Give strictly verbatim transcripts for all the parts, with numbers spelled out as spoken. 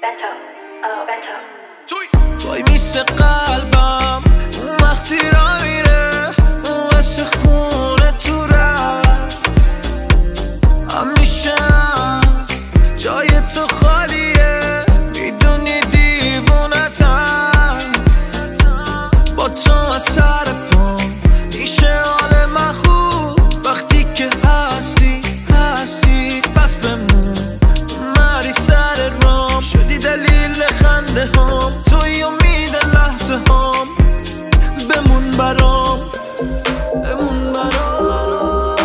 Bento, oh Bento. وای میسه قلبم اون وقتی را میره اون واسه خونه تو رفت همیشه جای تو خالیه میدونی دیوونتم با تو از سر پام میشه حال من خوب وقتی که هستی هستی بس بمون مری سر رام شدی دلیل خنده هم توی امید لحظه هم بمون برام بمون برام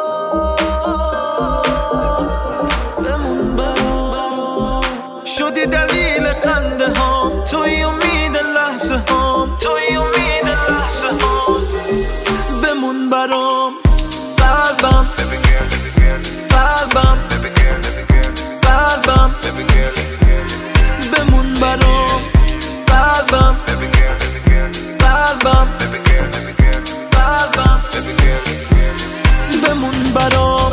بمون برام شدی دلیل خنده هم توی امید لحظه هم توی امید لحظه هم بمون برام قلبم قلبم قلبم بمون برام قلبم قلبم قلبم بمون برام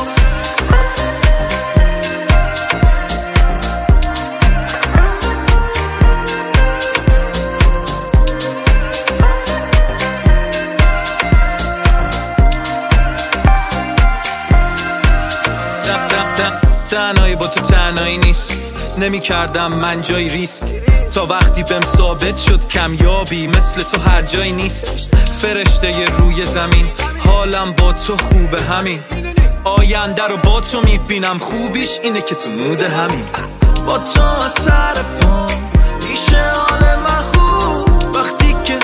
تنهایی با تو تنهایی نیست نمی کردم من جای ریسک تا وقتی بهم ثابت شد کمیابی مثل تو هر جایی نیست فرشته ی روی زمین حالم با تو خوبه همین آینده رو با تو میبینم خوبیش اینه که تو مود همین با تو از سر پام میشه حال من خوب وقتی که